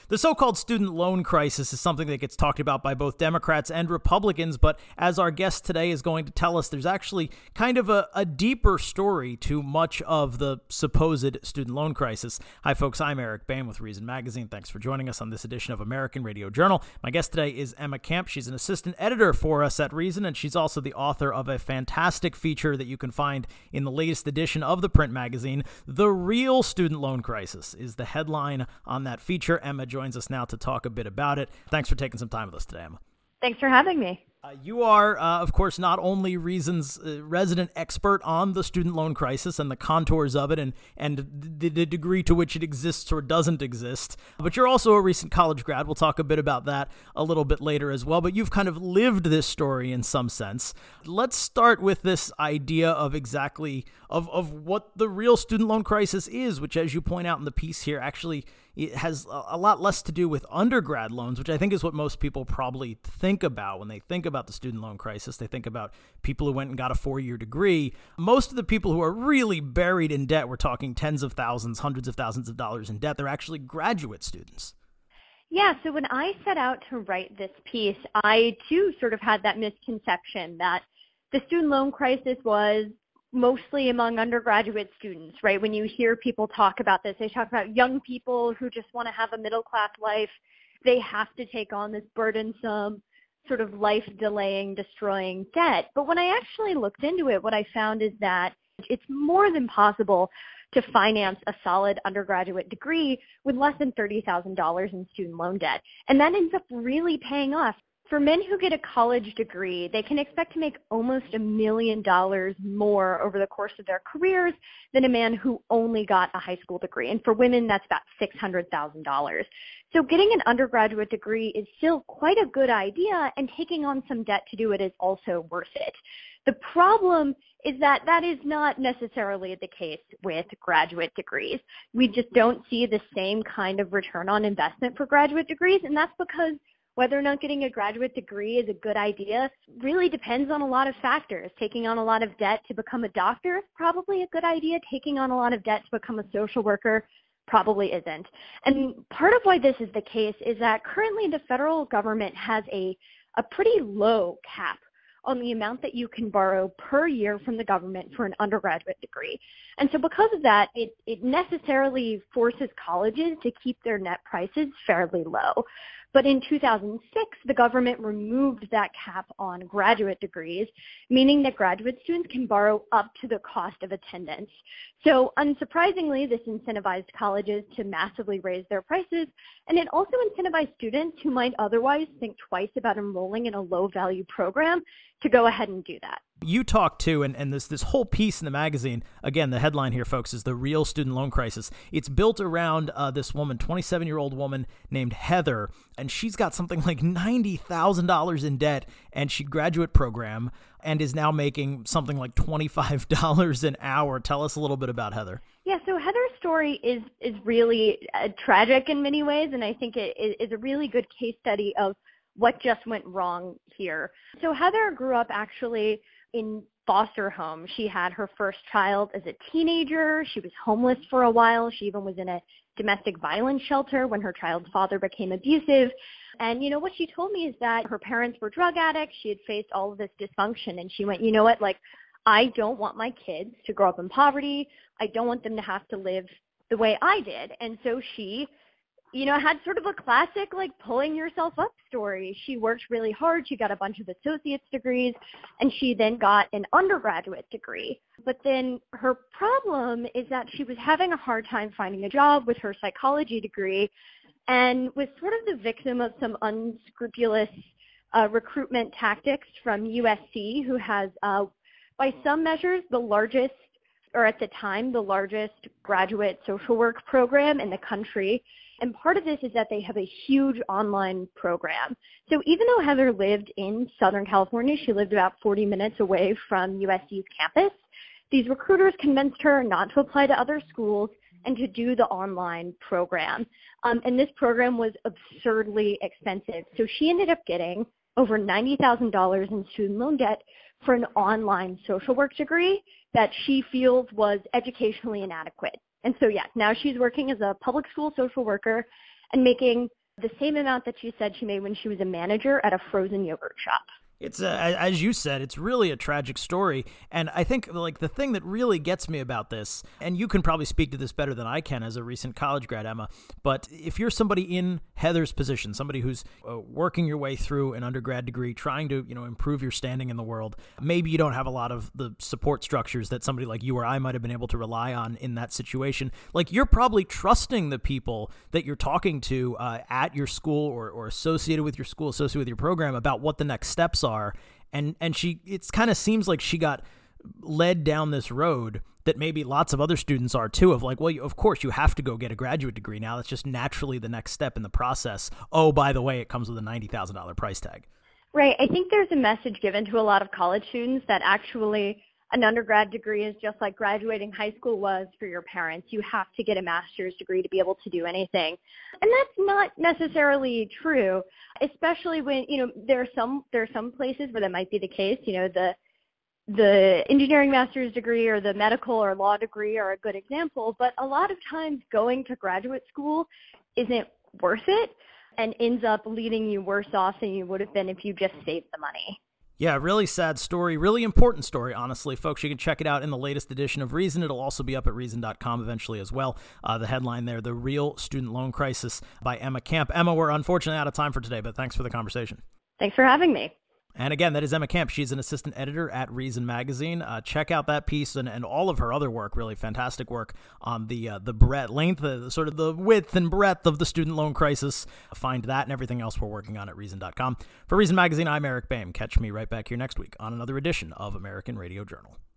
The so-called student loan crisis is something that gets talked about by both Democrats and Republicans, but as our guest today is going to tell us, there's actually kind of a deeper story to much of the supposed student loan crisis. Hi, folks. I'm Eric Bain with Reason Magazine. Thanks for joining us on this edition of American Radio Journal. My guest today is Emma Camp. She's an assistant editor for us at Reason, and she's also the author of a fantastic feature that you can find in the latest edition of the print magazine. The Real Student Loan Crisis is the headline on that feature. Emma joins us now to talk a bit about it. Thanks for taking some time with us today, Emma. Thanks for having me. You are, of course, not only Reason's resident expert on the student loan crisis and the contours of it and the degree to which it exists or doesn't exist, but you're also a recent college grad. We'll talk a bit about that a little bit later as well, but you've kind of lived this story in some sense. Let's start with this idea of exactly of what the real student loan crisis is, which, as you point out in the piece here, actually it has a lot less to do with undergrad loans, which I think is what most people probably think about when they think about the student loan crisis. They think about people who went and got a 4-year degree. Most of the people who are really buried in debt, we're talking tens of thousands, hundreds of thousands of dollars in debt, they're actually graduate students. Yeah, so when I set out to write this piece, I too sort of had that misconception that the student loan crisis was mostly among undergraduate students, right? When you hear people talk about this, they talk about young people who just want to have a middle-class life. They have to take on this burdensome sort of life-delaying, destroying debt. But when I actually looked into it, what I found is that it's more than possible to finance a solid undergraduate degree with less than $30,000 in student loan debt. And that ends up really paying off. For men who get a college degree, they can expect to make almost $1 million more over the course of their careers than a man who only got a high school degree. And for women, that's about $600,000. So getting an undergraduate degree is still quite a good idea, and taking on some debt to do it is also worth it. The problem is that that is not necessarily the case with graduate degrees. We just don't see the same kind of return on investment for graduate degrees, and that's because whether or not getting a graduate degree is a good idea really depends on a lot of factors. Taking on a lot of debt to become a doctor is probably a good idea. Taking on a lot of debt to become a social worker probably isn't. And part of why this is the case is that currently the federal government has a pretty low cap on the amount that you can borrow per year from the government for an undergraduate degree. And so because of that, it necessarily forces colleges to keep their net prices fairly low. But in 2006, the government removed that cap on graduate degrees, meaning that graduate students can borrow up to the cost of attendance. So unsurprisingly, this incentivized colleges to massively raise their prices, and it also incentivized students who might otherwise think twice about enrolling in a low-value program to go ahead and do that. You talk too, and this whole piece in the magazine, again, the headline here, folks, is The Real Student Loan Crisis. It's built around this woman, 27-year-old woman named Heather, and she's got something like $90,000 in debt, and she graduate program and is now making something like $25 an hour. Tell us a little bit about Heather. Yeah, so Heather's story is really tragic in many ways, and I think it is a really good case study of what just went wrong here. So Heather grew up actually in foster home. She had her first child as a teenager. She was homeless for a while. She even was in a domestic violence shelter when her child's father became abusive. And, you know, what she told me is that her parents were drug addicts. She had faced all of this dysfunction. And she went, you know what, I don't want my kids to grow up in poverty. I don't want them to have to live the way I did. And so she had sort of a classic, pulling yourself up story. She worked really hard. She got a bunch of associate's degrees, and she then got an undergraduate degree. But then her problem is that she was having a hard time finding a job with her psychology degree, and was sort of the victim of some unscrupulous recruitment tactics from USC, who has, by some measures, the largest, or at the time, the largest graduate social work program in the country. And part of this is that they have a huge online program. So even though Heather lived in Southern California, she lived about 40 minutes away from USC's campus, these recruiters convinced her not to apply to other schools and to do the online program. And this program was absurdly expensive. So she ended up getting over $90,000 in student loan debt for an online social work degree that she feels was educationally inadequate. And so, now she's working as a public school social worker, and making the same amount that she said she made when she was a manager at a frozen yogurt shop. It's as you said, it's really a tragic story. And I think like the thing that really gets me about this, and you can probably speak to this better than I can as a recent college grad, Emma, but if you're somebody in Heather's position, somebody who's working your way through an undergrad degree, trying to, improve your standing in the world, maybe you don't have a lot of the support structures that somebody like you or I might have been able to rely on in that situation. Like, you're probably trusting the people that you're talking to at your school or associated with your school, associated with your program about what the next steps are. And it kind of seems like she got led down this road that maybe lots of other students are too, of like, well, of course you have to go get a graduate degree now. That's just naturally the next step in the process. Oh, by the way, it comes with a $90,000 price tag. Right. I think there's a message given to a lot of college students that actually an undergrad degree is just like graduating high school was for your parents. You have to get a master's degree to be able to do anything. And that's not necessarily true, especially when, there are some places where that might be the case. The engineering master's degree or the medical or law degree are a good example, but a lot of times going to graduate school isn't worth it and ends up leaving you worse off than you would have been if you just saved the money. Yeah, really sad story, really important story, honestly. Folks, you can check it out in the latest edition of Reason. It'll also be up at Reason.com eventually as well. The headline there, The Real Student Loan Crisis by Emma Camp. Emma, we're unfortunately out of time for today, but thanks for the conversation. Thanks for having me. And again, that is Emma Camp. She's an assistant editor at Reason Magazine. Check out that piece and all of her other work, really fantastic work on the sort of the width and breadth of the student loan crisis. Find that and everything else we're working on at Reason.com. For Reason Magazine, I'm Eric Boehm. Catch me right back here next week on another edition of American Radio Journal.